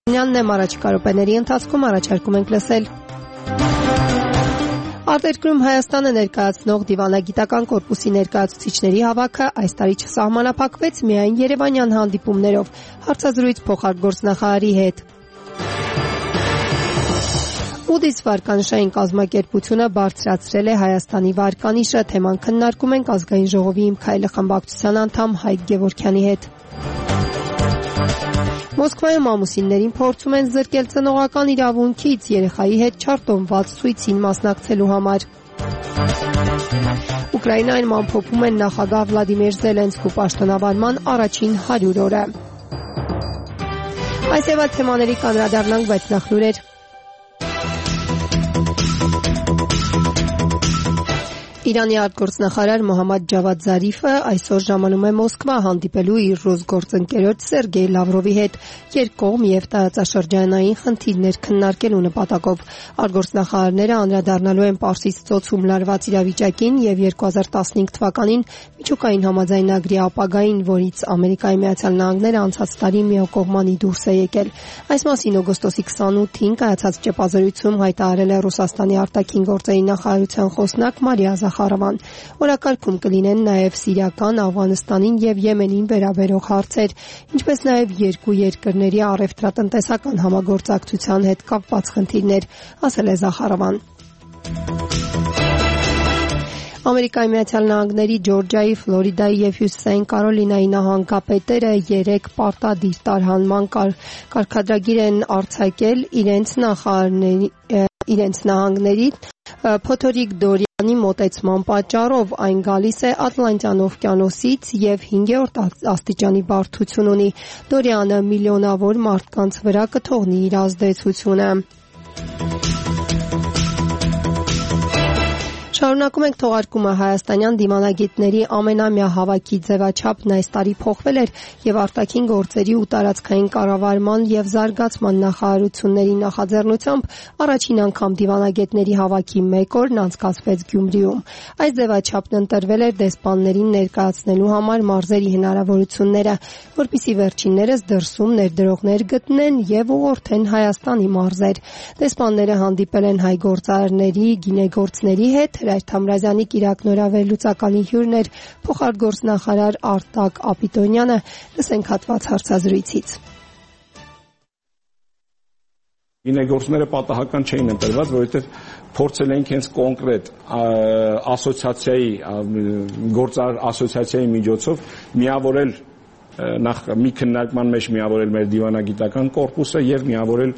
Նյանն եմ առաջիկա րոպեների ընթացքում առաջարկում ենք լսել։ Արտերկրում Հայաստանը ներկայացնող դիվանագիտական կորպուսի ներկայացուցիչների հավաքը այս տարի չսահմանափակվեց միայն երևանյան հանդիպումներով, հարցազրույց փոխարտգործնախարարի հետ։ Ուդիս վարկանիշային կազմակերպությունը բարձրացրել է Հայաստանի վարկանիշը, թեման քննարկում ենք ազգային ժողովի Իմ քայլը խմբակցության անդամ Հայկ Գևորգյանի հետ։ Մոսկվայում ամուսիններին փորձում են զրկել ծնողական իրավունքից երեխայի հետ չարտոնված ցույցին մասնակցելու համար։ Ուկրաինայում ամփոփում են նախագահ Վլադիմիր Զելենսկու պաշտոնավարման առաջին 100 օրը։ Այս եւ այլ թեմաների կանդրադառնանք, բայց նախ լուրեր։ Իրանի արտգործնախարար Մոհամմադ Ջավադ Զարիֆը այսօր ժամանում է Մոսկվա հանդիպելու իր ռուս գործընկերոջ Սերգեյ Լավրովի հետ երկկողմ եւ տարածաշրջանային խնդիրներ քննարկելու նպատակով։ Արտգործնախարարները անդրադառնալու են Պարսից ծոցում լարված իրավիճակին եւ 2015 թվականին միջուկային համաձայնագրի ապագային, որից Ամերիկայի Միացյալ Նահանգները անցած տարի միակողմանի դուրս է եկել։ Այս մասին օգոստոսի 28-ին կայացած ճեպազրույցում հայտարարել է Ռուսաստանի արտաքին գործերի նախարարության խոսնակ Մարիա Զախարովան։ Օրակարգում կլինեն նաև Սիրիական, Աֆղանստանին եւ Եմենին վերաբերող հարցեր, ինչպես նաև երկու երկրների առևտրատնտեսական համագործակցության հետ կապված խնդիրներ, ասել է Զախարովան։ Ամերիկայի Միացյալ Նահանգների Ջորջիայի, Ֆլորիդայի եւ Հյուսիսային Կարոլինայի նահանգապետերը 3 պարտադիր տարհանման կարգադրագիր են արձակել իրենց նահանգների Փոթորիկ Դորիանի մոտեցման պատճառով։ Այն գալիս է Ատլանտյան օվկիանոսից եւ 5-րդ աստիճանի բարդություն ունի։ Դորիանը միլիոնավոր մարդկանց վրա կթողնի իր ազդեցությունը։ Շարունակում ենք թողարկումը։ Հայաստանյան դիվանագետների ամենամյա հավաքի ձևաչափն այս տարի փոխվել էր եւ արտաքին գործերի ու տարածքային կառավարման եւ զարգացման նախարարությունների նախաձեռնությամբ առաջին անգամ դիվանագետների հավաքի 1 օրն անցկացվեց Գյումրիում։ Այս ձևաչափն ընտրվել էր դեսպաններին ներկայացնելու համար մարզերի հնարավորությունները, որպեսզի վերջիններս դրսում ներդրողներ գտնեն եւ ուղղորդեն Հայաստանի մարզեր։ Դեսպանները հանդիպել են հայ գործարարների, գինեգործների հետ։ Հրայր Թամրազյանի կիրակնորավեր լուծականի հյուրն էր փոխարտգործնախարար Արտակ Ապիտոնյանը։ Լսենք հատված հարցազրույցից։ Գինեգործները պատահական չէին ընտրված, որովհետև փորձել ենք հենց կոնկրետ ասոցիացիայի, գործարար ասոցիացիայի միջոցով միավորել նախ մի քննարկման մեջ միավորել մեր դիվանագիտական կորպուսը եւ միավորել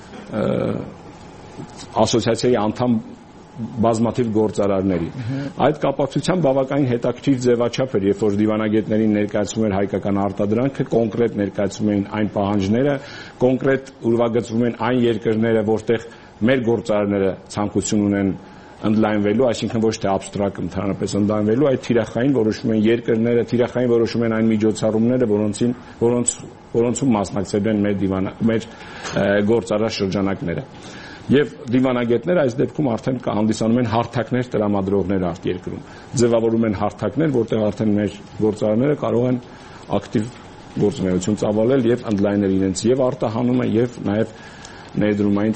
ասոցիացիայի անդամ բազմաթիվ գործարարների։ Այդ կապակցությամբ բավականին հետաքրքիր ձևաչափ էր, երբ որ դիվանագետներին ներկայացվում էր հայկական արտադրանքը, կոնկրետ ներկայացվում էին այն պահանջները, կոնկրետ ուրվագծվում են այն երկրները, որտեղ մեր գործարարները ցանկություն ունեն ընդլայնվելու, այսինքն ոչ թե абստրակտ ընդհանրապես ընդլայնվելու, այդ թիրախային որոշում են երկրները, թիրախային որոշում են այն միջոցառումները, որոնցում մասնակցել են մեր գործարար շրջանակները։ Եվ դիվանագետները այս դեպքում արդեն հանդիսանում են հարթակներ տրամադրողներ արտերկրում։ Ձևավորում են հարթակներ, որտեղ արդեն մեր գործարարները կարող են ակտիվ գործունեություն ծավալել եւ ընդլայնել իրենց եւ արտահանումը եւ նաեւ ներդրումային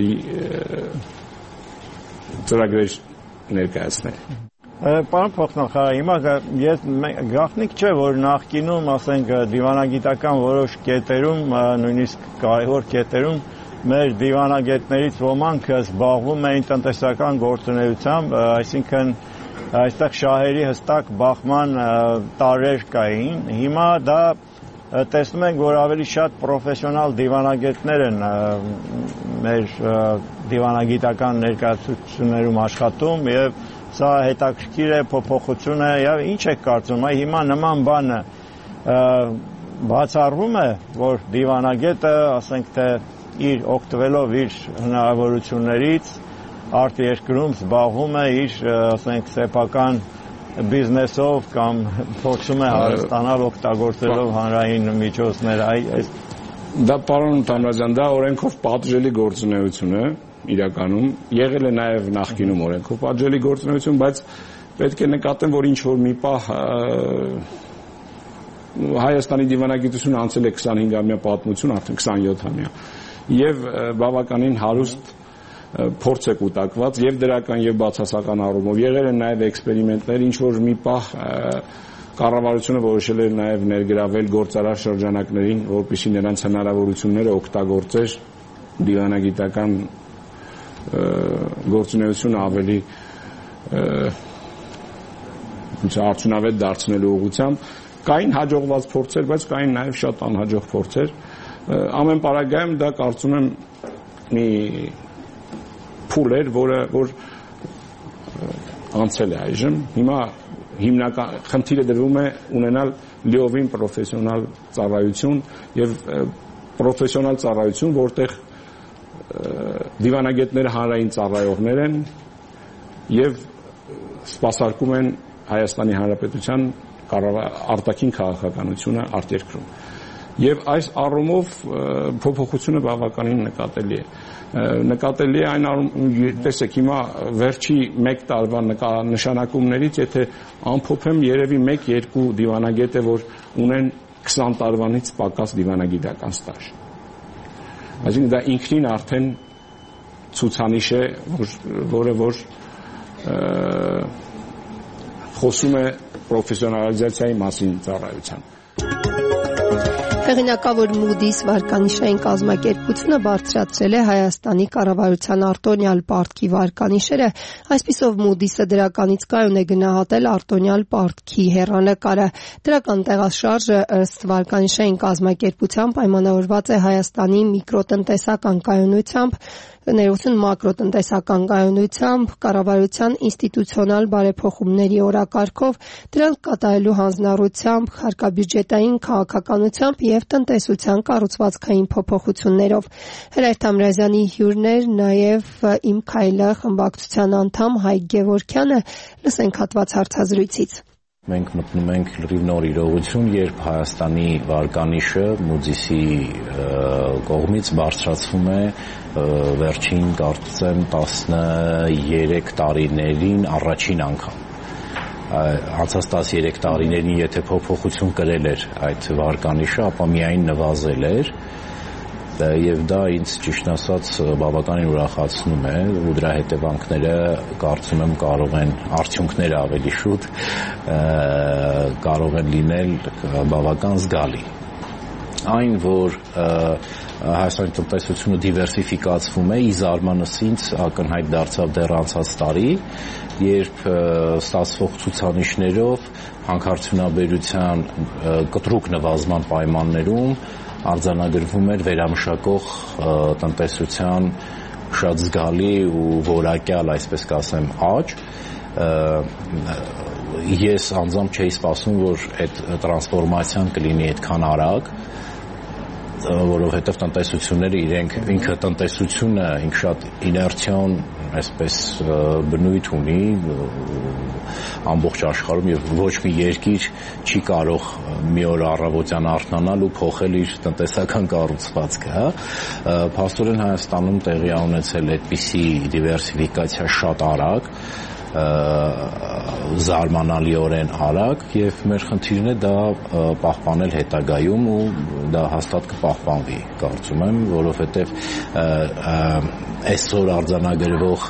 ծրագրեր ներկայացնել։ Պարոն փոխնախարար, հիմա գաղտնիք չէ, որ նախկինում, ասենք, դիվանագիտական որոշ կետերում, նույնիսկ կարևոր կետերում մեր դիվանագետներից ոմանք զբաղվում էին տնտեսական գործունեությամբ, այսինքն այստեղ շահերի հստակ բախման տարրեր կային։ Հիմա դա տեսնում ենք, որ ավելի շատ պրոֆեսիոնալ դիվանագետներ են մեր դիվանագիտական ներկայացություններում աշխատում եւ սա հետաքրքիր է, փոփոխություն է եւ ինչ եք կարծում, հիմա նման բանը բացառվում է, որ դիվանագետը, ասենք թե իր օգտվելով իր հնարավորություններից արտերկրում զբաղվում է իր, ասենք, սեփական բիզնեսով կամ փորձում է հարստանալ օգտագործելով հանրային միջոցներ։ Դա պարոն Թամրազյան, դա օրենքով պատժելի գործունեություն է իրականում, եղել է նաև նախկինում օրենքով պատժելի գործունեություն, բայց պետք է նկատեմ, որ ինչ որ մի պահ Հայաստանի դիվանագիտությունը անցել է 25-ամյա պատմություն, արդեն 27-ամյա, եւ բավականին հարուստ փորձ է կուտակված եւ դրական եւ բացասական առումով։ Եղել են նաեւ էքսպերիմենտներ, ինչ որ մի պահ կառավարությունը որոշել էր նաեւ ներգրավել գործարար շրջանակներին, որպեսզի նրանց հնարավորությունները օգտագործեր դիվանագիտական գործունեությունը ավելի արդյունավետ դարձնելու ուղղությամբ։ Կային հաջողված փորձեր, բայց կային նաև շատ անհաջող փորձեր։ Ամեն պարագայում դա կարծում եմ մի փուլ էր, որ անցել է այժմ։ Հիմա հիմնական խնդիրը դրվում է ունենալ լիովին պրոֆեսիոնալ ծառայություն եւ պրոֆեսիոնալ ծառայություն, որտեղ դիվանագետները հանրային ծառայողներ են եւ սպասարկում են Հայաստանի Հանրապետության արտաքին քաղաքականությունը արտերկրում։ Եվ այս առումով փոփոխությունը բավականին նկատելի է։ Նկատելի է այն առումով, տեսեք, հիմա վերջի 1 տարվա նշանակումներից, եթե ամփոփեմ, երևի 1-2 դիվանագետ է, որ ունեն 20 տարվանից պակաս դիվանագիտական ստաժ։ Այսինքն դա ինքնին արդեն ցուցանիշ է, որը խոսում է պրոֆեսիոնալիզացիայի մասին ծառայության։ Հեղինակավոր Moody's վարկանիշային կազմակերպությունը բարձրացրել է Հայաստանի կառավարության արտոնյալ պարտքի վարկանիշերը, այսպիսով Moody's-ը դրականից կայուն է գնահատել արտոնյալ պարտքի հեռանկարը։ Դրական տեղաշարժը ըստ վարկանիշային կազմակերպության պայմանավորված է Հայաստանի միկրոտնտեսական կայունությամբ, ներողություն մակրոտնտեսական կայունությամբ, կառավարության ինստիտուցիոնալ բարեփոխումների օրակարգով, դրանք կատարելու հանձնառությամբ, հարկաբյուջետային քաղաքականությամբ եւ տնտեսության կառուցվածքային փոփոխություններով։ Հրայր Թամրազյանի հյուրն էր նաեւ «Իմ քայլը» խմբակցության անդամ Հայկ Գևորգյանը, լսենք հատված հարցազրույցից։ Մենք մտնում ենք լրիվ նոր իրողություն, երբ Հայաստանի վարկանիշը Moody's-ի կողմից բարձրացվում է վերջին կարծեմ 13 տարիներին առաջին անգամ։ Անցած 13 տարիներին եթե փոփոխություն կրել էր այդ վարկանիշը, ապա միայն նվազել էր։ Եվ դա ինձ ճիշտ ասած բավականին ուրախացնում է ու դրա հետևանքները կարծում եմ կարող են արդյունքները ավելի շուտ կարող են լինել բավական զգալի։ Այն որ Հայաստանի տնտեսությունը դիվերսիֆիկացվում է, ի զարմանս ինձ ակնհայտ դարձավ դեռ անցած տարի, երբ ստացվող ցուցանիշներով հանքարդյունաբերության կտրուկ նվազման պայմաններում արձանագրվում էր վերամշակող տնտեսության շատ զգալի ու որակյալ, այսպես կասեմ, աճ։ Ես անձամբ չէի սպասում, որ այդ տրանսֆորմացիան կլինի այդքան արագ, որովհետև տնտեսությունները ինքը տնտեսությունը ինք շատ իներցիոն այսպես բնույթ ունի ամբողջ աշխարհում եւ ոչ մի երկիր չի կարող մի օր առավոտյան արթնանալ ու փոխել իր տնտեսական կառուցվածքը, փաստորեն Հայաստանում տեղի ունեցել այդպիսի դիվերսիֆիկացիա շատ արագ, զարմանալիորեն արագ եւ մեր խնդիրն է դա պահպանել հետագայում ու դա հաստատ կպահպանվի, կարծում եմ, որովհետեւ այսօր արձանագրվող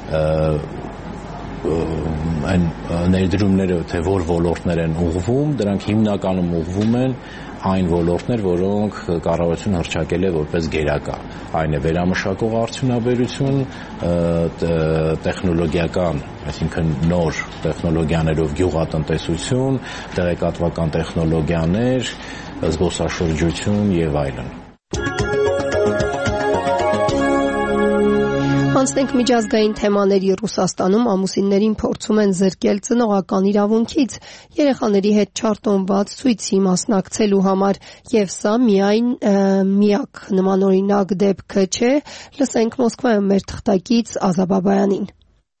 այն ներդրումները թե որ ոլորտներ են ուղղվում, դրանք հիմնականում ուղղվում են այն ոլորտներ, որոնք կառավարությունը հռչակել է որպես գերակա։ Այն է վերամշակող արդյունաբերություն, տեխնոլոգիական, այսինքն նոր տեխնոլոգիաներով գյուղատնտեսություն, տեղեկատվական տեխնոլոգիաներ, զբոսաշրջություն եւ այլն։ Անցնենք միջազգային թեմաների։ Ռուսաստանում ամուսիններին փորձում են զրկել ծնողական իրավունքից երեխաների հետ չարտոնված ցույցի մասնակցելու համար, եւ սա միակ նմանօրինակ դեպքը չէ։ Լսենք Մոսկվայում մեր թղթակից Ազա Բաբայանին։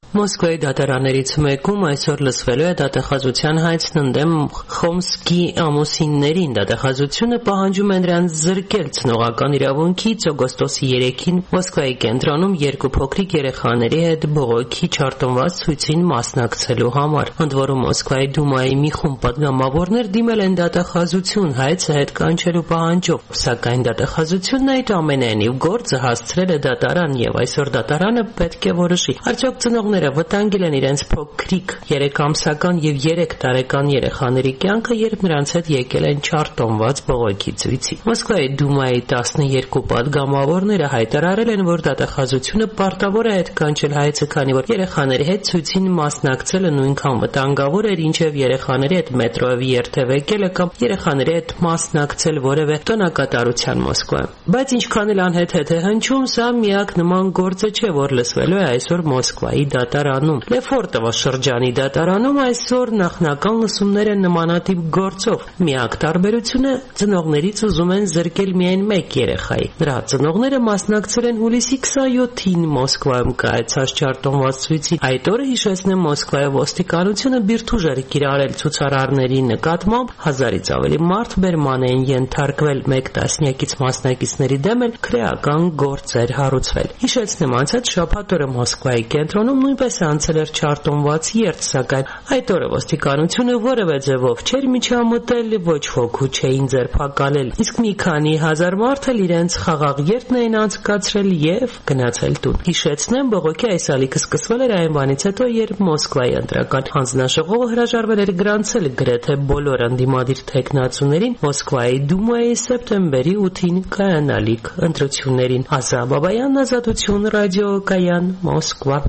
Մոսկվայի դատարաններից մեկում այսօր լսվելու է դատախազության հայցն ընդդեմ Խոմսկի ամուսիններին։ Դատախազությունը պահանջում է նրանց զրկել ցնողական իրավունքից օգոստոսի 3-ին Մոսկվայի կենտրոնում երկու փոքրիկ երեխաների հետ բողոքի չարտոնված ցույցին մասնակցելու համար։ Ընդ որում Մոսկվայի դումայի մի խումբ պատգամավորներ դիմել են դատախազություն հայցը հետ կանչելու պահանջով, սակայն դատախազությունն այդ ամենայնիվ գործը հասցրել է դատարան եւ այսօր դատարանը պետք է որոշի արդյոք ծնողները վտանգել են իրենց փոքրիկ 3-ամսական եւ 3 տարեկան երեխաների կյանքը, երբ նրանց հետ եկել են չարտոնված բողոքի ցույցի։ Մոսկվայի դումայի 12 պատգամավորները հայտարարել են, որ դատախազությունը պարտավոր է հետ կանչել հայցը, քանի որ երեխաների հետ ցույցին մասնակցելը նույնքան վտանգավոր էր, ինչև երեխաների հետ մետրոյով երթևեկելը կամ երեխաների հետ մասնակցել որևէ տոնակատարության Մոսկվայում։ Բայց ինչքան էլ անհեթեթ է հնչում, սա միակ նման գործը չէ, որ լսվելու է այսօր Մոսկվայի դատարանում։ Լեֆորտովո շրջանի դատարանում այսօր նախնական լսումներ են նմանատիպ գործով։ Միակ տարբերությունը ծնողներից ուզում են զրկել միայն մեկ երեխայի։ Նրա ծնողները մասնակցել են հուլիսի 27-ին Մոսկվայում կայացած չարտոնված ցույցի։ Այդ օրը հիշեցնեմ Մոսկվայի ոստիկանությունը բիրտուժ էր կիրառել ցուցարարների նկատմամբ, 1000-ից ավելի մարդ բերման էին ենթարկվել, մեկ տասնյակից մասնակիցների դեմ էլ քրեական գործեր հարուցվել։ Հիշեցնեմ անցած շաբաթ օրը Մոսկվայի կենտրոնում նույնպես անցել էր չարտոնված երթ, սակայն այդ օրը ոստիկանությունը որևէ ձևով չէր միջամտել, ոչ ոք չէին ձերբակալել, իսկ մի քանի հազար մարդ էլ իրենց խաղաղ երթն էին անցկացրել եւ գնացել տուն։ Հիշեցնեմ, բողոքի այս ալիքը սկսվել էր այն բանից հետո, երբ Մոսկվայի ընտրական հանձնաժողովը հրաժարվել էր գրանցել գրեթե բոլոր ընդդիմադիր թեկնածուներին Մոսկվայի դումայի սեպտեմբերի 8-ին կայանալիք ընտրություններին։ Ազա Բաբայան, Ազատություն, ռադիոկայան, Մոսկվա։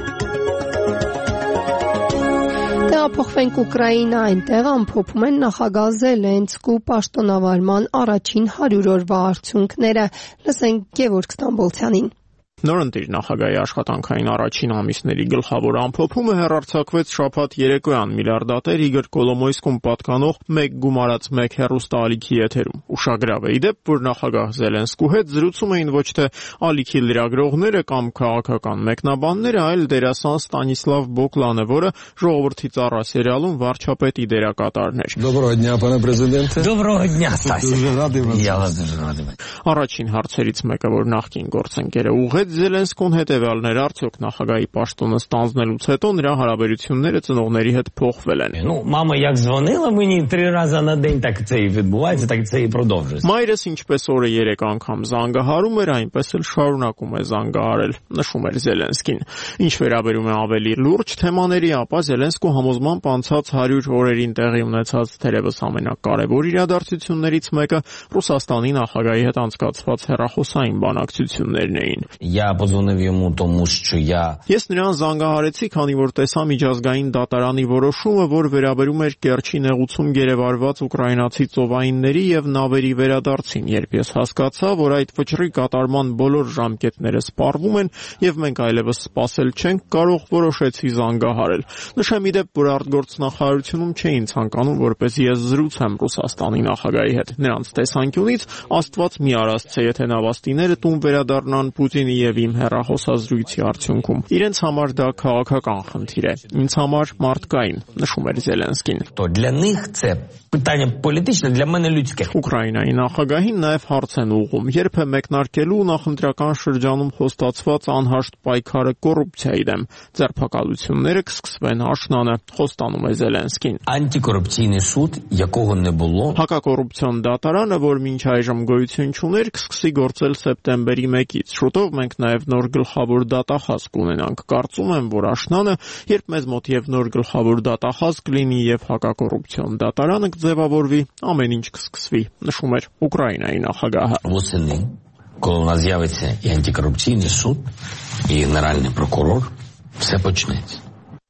Տեղափոխվենք Ուկրաինա, այնտեղ ամփոփում են նախագահ Զելենսկու պաշտոնավարման առաջին 100 օրվա արդյունքները։ Լսենք Գևորգ Ստամբոլցյանին։ Նորընտիր նախագահի աշխատանքային առաջին ամիսների գլխավոր ամփոփումը հեռարձակվեց շաբաթ երեկոյան միլիարդատեր Իգոր Կոլոմոյսկուն պատկանող մեկ գումարած մեկ հեռուստաալիքի եթերում։ Ուշագրավ է իդեպ, որ նախագահ Զելենսկու հետ զրուցում էին ոչ թե ալիքի լրագրողները կամ քաղաքական մեկնաբանները, այլ դերասան Ստանիսլավ Բոկլանը, որը Ժողովրդի ծառա սերիալում վարչապետի դերակատարն էր։ Доброго дня, пане президенте. Доброго дня, Стася. Дуже радий вас. Я вас дуже радий. Առաջին հարցերից մեկը, որ նախկին գործընկերը ուղղեց Զելենսկուն հետևյալներ, արդյոք նախագահի պաշտոնը ստանձնելուց հետո նրա հարաբերությունները ծնողների հետ փոխվել են։ Ну, мама як дзвонила мені 3 рази на день, так це і відбувається, так це і продовжується. Մայրս ինչպես օրը 3 անգամ զանգահարում էր, այնպես էլ շարունակում է զանգահարել, նշում էր Զելենսկին։ Ինչ վերաբերում է ավելի լուրջ թեմաների, ապա Զելենսկու համոզմամբ անցած 100 օրերին տեղի ունեցած թերևս ամենակարևոր իրադարձություններից մեկը Ռուսաստանի նախագահի հետ անցկացված հեռախոսային բանակցություններն էին։ Я подзвонив йому, тому що я Ես նրան զանգահարեցի, քանի որ տեսա միջազգային դատարանի որոշումը, որ վերաբերում էր Կերչի նեղուցում գերեվարված ուկրաինացի ծովայինների եւ նավերի վերադարձին, երբ ես հասկացա, որ այդ վճռի կատարման բոլոր ժամկետները սպառվում են եւ մենք այլևս սպասել չենք կարող, որոշեցի զանգահարել։ Նշեմ իդեպ, որ արտգործնախարարությունում չէին ցանկանում, որպեսզի ես զրուցեմ Ռուսաստանի նախագահի հետ։ Նրանց տեսանկյունից Աստված մի արասցե, եթե նավաստիները տուն վերադառնան Պուտինի եւ իմ հեռախոսազրույցի արդյունքում։ Իրենց համար դա քաղաքական խնդիր է, ինձ համար մարդկային, նշում էր Զելենսկին։ то для них це питання політичне, для мене людське. Ուկրաինայի նախագահին նաև հարց են ուղղում, երբ է մեկնարկելու նախընտրական շրջանում խոստացված անհաշտ պայքարը կոռուպցիայի դեմ։ Ձերբակալությունները կսկսվեն աշնանը, խոստանում է Զելենսկին։ Антикорупційний суд, якого не було. Հակակոռուպցիոն դատարանը, որ մինչ այժմ գոյություն չուներ, կսկսի գործել սեպտեմբերի 1-ից։ Շուտով մենք նաև նոր գլխավոր դատախազ կունենանք։ Կարծում եմ, որ աշնանը, երբ մեզ мот եւ նոր գլխավոր դատախազ կլինի եւ հակակոռուպցիոն դատարանը կձևավորվի, ամեն ինչ կսկսվի, նշում էր Ուկրաինայի նախագահը։ Восени, коли у нас з'явиться і антикорупційний суд, і генеральний прокурор, все почнеться.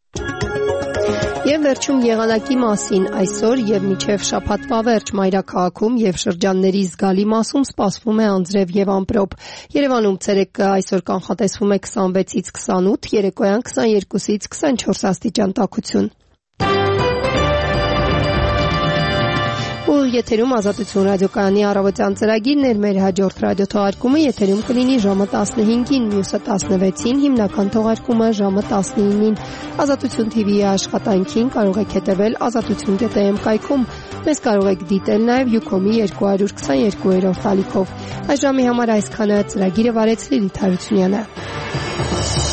Եվ վերջում եղանակի մասին այսօր եւ մինչեւ շաբաթվա վերջ մայրաքաղաքում եւ շրջանների զգալի մասում սպասվում է անձրև եւ ամպրոպ։ Երևանում ցերեկը այսօր կանխատեսվում է 26-ից 28, երեկոյան 22-ից 24 աստիճան տաքություն։ եթերում Ազատություն ռադիոկայանի առավոտյան ծրագիրն էր, մեր հաջորդ ռադիոթողարկումը եթերում կլինի ժամը 15-ին, մյուսը 16-ին, հիմնական թողարկումը ժամը 19-ին։ Ազատություն TV-ի աշխատանքին կարող եք հետևել azatutun.am կայքում։ Մեզ կարող եք դիտել նաև Ucom-ի 222-րդ ալիքով։ Այս ժամի համար այսքանը, ծրագիրը վարեց Լիլիթ Հարությունյանը։